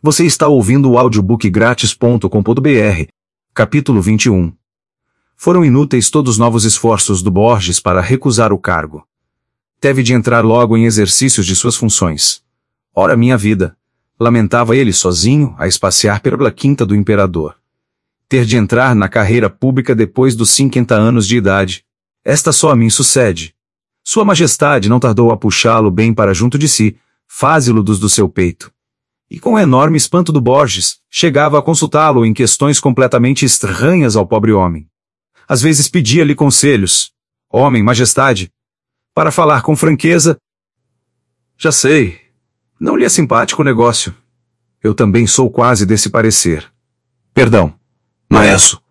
Você está ouvindo o audiobookgratis.com.br. Capítulo 21. Foram inúteis todos os novos esforços do Borges para recusar o cargo. Teve de entrar logo em exercícios de suas funções. Ora minha vida, lamentava ele sozinho a espaciar pela quinta do imperador. Ter de entrar na carreira pública depois dos 50 anos de idade. Esta só a mim sucede. Sua Majestade não tardou a puxá-lo bem para junto de si, fázilo dos do seu peito. E com enorme espanto do Borges, chegava a consultá-lo em questões completamente estranhas ao pobre homem. Às vezes pedia-lhe conselhos. Homem, Majestade, para falar com franqueza. Já sei, não lhe é simpático o negócio. Eu também sou quase desse parecer. Perdão, maesso.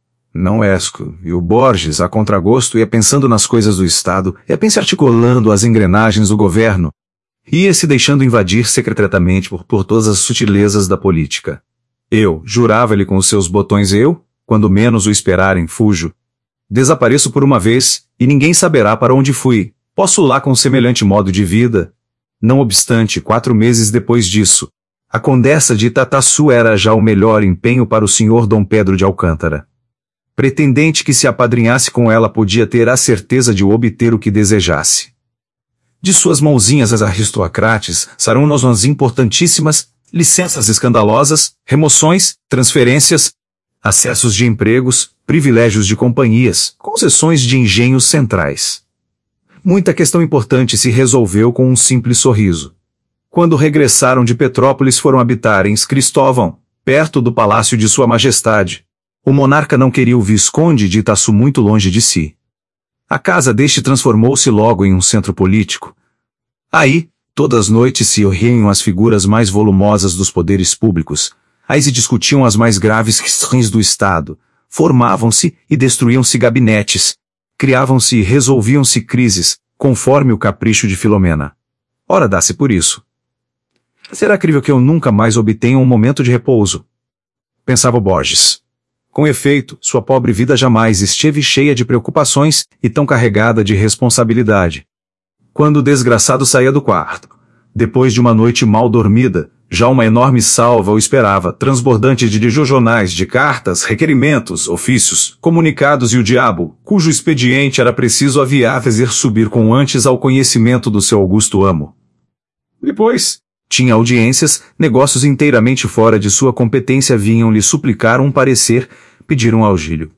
Não esco, e o Borges, a contragosto, ia pensando nas coisas do Estado, ia se articulando as engrenagens do governo, ia se deixando invadir secretamente por todas as sutilezas da política. Eu, jurava-lhe com os seus botões quando menos o esperarem, fujo. Desapareço por uma vez, e ninguém saberá para onde fui. Posso lá com semelhante modo de vida. Não obstante, 4 meses depois disso, a Condessa de Itataçu era já o melhor empenho para o Sr. Dom Pedro de Alcântara. Pretendente que se apadrinhasse com ela podia ter a certeza de obter o que desejasse. De suas mãozinhas as aristocrates saram-nos as importantíssimas licenças escandalosas, remoções, transferências, acessos de empregos, privilégios de companhias, concessões de engenhos centrais. Muita questão importante se resolveu com um simples sorriso. Quando regressaram de Petrópolis foram habitar em Cristóvão, perto do palácio de Sua Majestade. O monarca não queria o Visconde de Itaçu muito longe de si. A casa deste transformou-se logo em um centro político. Aí, todas as noites se riam as figuras mais volumosas dos poderes públicos, aí se discutiam as mais graves questões do Estado, formavam-se e destruíam-se gabinetes, criavam-se e resolviam-se crises, conforme o capricho de Filomena. Ora dá-se por isso. Será crível que eu nunca mais obtenha um momento de repouso? Pensava Borges. Com efeito, sua pobre vida jamais esteve cheia de preocupações e tão carregada de responsabilidade. Quando o desgraçado saía do quarto, depois de uma noite mal dormida, já uma enorme salva o esperava, transbordante de jornais, de cartas, requerimentos, ofícios, comunicados e o diabo, cujo expediente era preciso aviar fazer subir com antes ao conhecimento do seu augusto amo. Depois, tinha audiências, negócios inteiramente fora de sua competência vinham-lhe suplicar um parecer, pediram auxílio.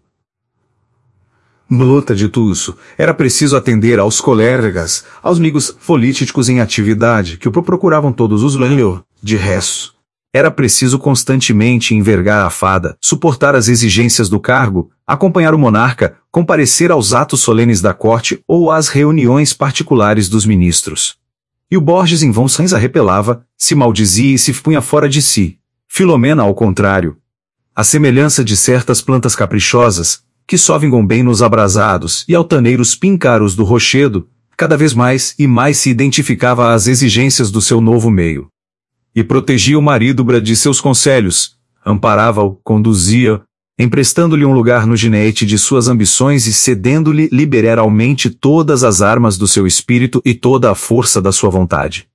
Luta de tudo, era preciso atender aos colegas, aos amigos políticos em atividade, que o procuravam todos os lanhos, de resto. Era preciso constantemente envergar a fada, suportar as exigências do cargo, acompanhar o monarca, comparecer aos atos solenes da corte ou às reuniões particulares dos ministros. E o Borges em vão se arrepelava, se maldizia e se punha fora de si. Filomena ao contrário. A semelhança de certas plantas caprichosas, que só vingam bem nos abrasados e altaneiros píncaros do rochedo, cada vez mais e mais se identificava às exigências do seu novo meio. E protegia o marido de seus conselhos, amparava-o, conduzia, emprestando-lhe um lugar no ginete de suas ambições e cedendo-lhe liberalmente todas as armas do seu espírito e toda a força da sua vontade.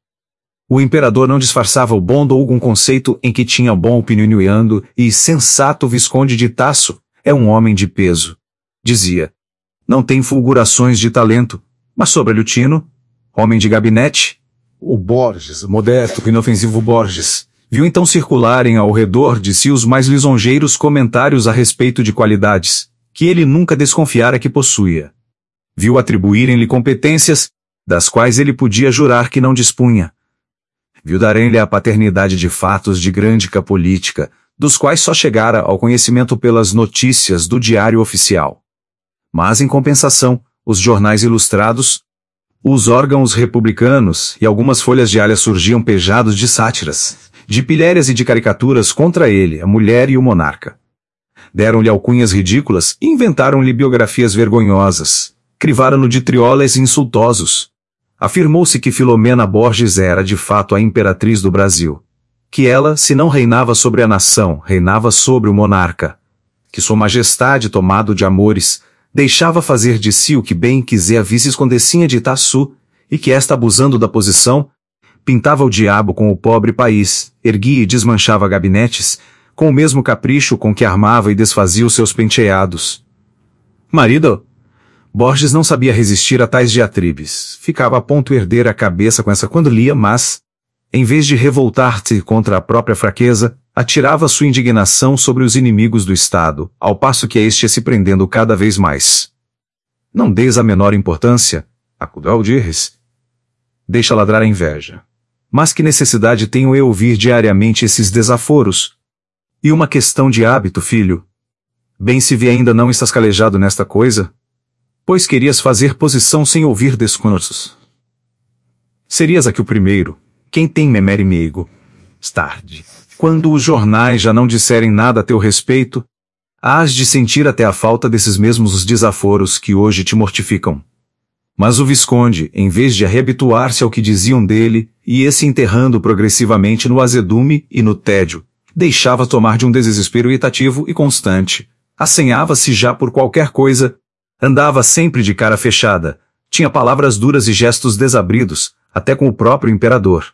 O imperador não disfarçava o bom de algum conceito em que tinha bom opiniando e sensato Visconde de Itaçu, é um homem de peso. Dizia. Não tem fulgurações de talento, mas sobra-lhe homem de gabinete. O Borges, modesto e inofensivo Borges, viu então circularem ao redor de si os mais lisonjeiros comentários a respeito de qualidades, que ele nunca desconfiara que possuía. Viu atribuírem-lhe competências, das quais ele podia jurar que não dispunha. Viu darem-lhe a paternidade de fatos de grande política, dos quais só chegara ao conhecimento pelas notícias do diário oficial. Mas, em compensação, os jornais ilustrados, os órgãos republicanos e algumas folhas diárias surgiam pejados de sátiras, de pilhérias e de caricaturas contra ele, a mulher e o monarca. Deram-lhe alcunhas ridículas e inventaram-lhe biografias vergonhosas, crivaram-no de triolas insultosos. Afirmou-se que Filomena Borges era de fato a imperatriz do Brasil. Que ela, se não reinava sobre a nação, reinava sobre o monarca. Que Sua Majestade, tomado de amores, deixava fazer de si o que bem quiser a vice-condessinha de Itaçu, e que esta abusando da posição, pintava o diabo com o pobre país, erguia e desmanchava gabinetes, com o mesmo capricho com que armava e desfazia os seus penteados. Marido! Borges não sabia resistir a tais diatribes. Ficava a ponto de erguer a cabeça com essa quando lia, mas, em vez de revoltar-se contra a própria fraqueza, atirava sua indignação sobre os inimigos do Estado, ao passo que este ia se prendendo cada vez mais. Não deis a menor importância, acudou Aldirres. Deixa ladrar a inveja. Mas que necessidade tenho eu ouvir diariamente esses desaforos? E uma questão de hábito, filho. Bem se vi ainda não estás calejado nesta coisa, pois querias fazer posição sem ouvir discursos. Serias aqui o primeiro, quem tem memere meigo. Tarde, quando os jornais já não disserem nada a teu respeito, hás de sentir até a falta desses mesmos desaforos que hoje te mortificam. Mas o Visconde, em vez de reabituar-se ao que diziam dele, ia se enterrando progressivamente no azedume e no tédio, deixava tomar de um desespero irritativo e constante, assanhava-se já por qualquer coisa, andava sempre de cara fechada, tinha palavras duras e gestos desabridos, até com o próprio imperador.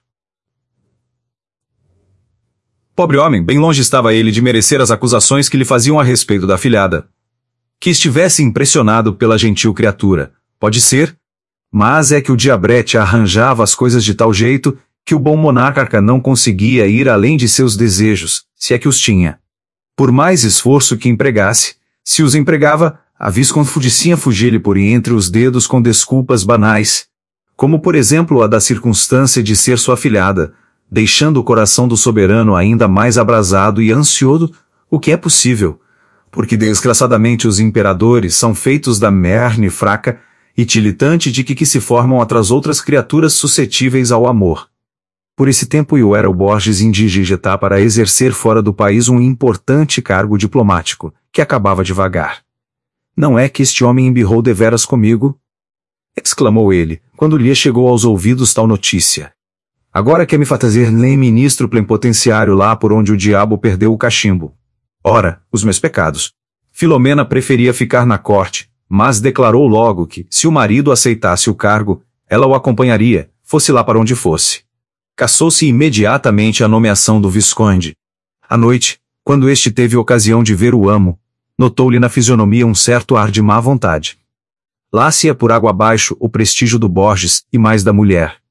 Pobre homem, bem longe estava ele de merecer as acusações que lhe faziam a respeito da afilhada. Que estivesse impressionado pela gentil criatura, pode ser, mas é que o diabrete arranjava as coisas de tal jeito que o bom monarca não conseguia ir além de seus desejos, se é que os tinha. Por mais esforço que empregasse, se os empregava, a visconfudicinha fugia-lhe por entre os dedos com desculpas banais, como por exemplo a da circunstância de ser sua afilhada, deixando o coração do soberano ainda mais abrasado e ansioso, o que é possível, porque desgraçadamente os imperadores são feitos da merne fraca e tilitante de que se formam outras criaturas suscetíveis ao amor. Por esse tempo eu era o Borges indigitá para exercer fora do país um importante cargo diplomático, que acabava devagar. Não é que este homem embirrou deveras comigo? Exclamou ele, quando lhe chegou aos ouvidos tal notícia. Agora quer me fazer nem ministro plenipotenciário lá por onde o diabo perdeu o cachimbo. Ora, os meus pecados. Filomena preferia ficar na corte, mas declarou logo que, se o marido aceitasse o cargo, ela o acompanharia, fosse lá para onde fosse. Caçou-se imediatamente a nomeação do Visconde. À noite, quando este teve ocasião de ver o amo, notou-lhe na fisionomia um certo ar de má vontade. Lá se ia por água abaixo o prestígio do Borges e mais da mulher.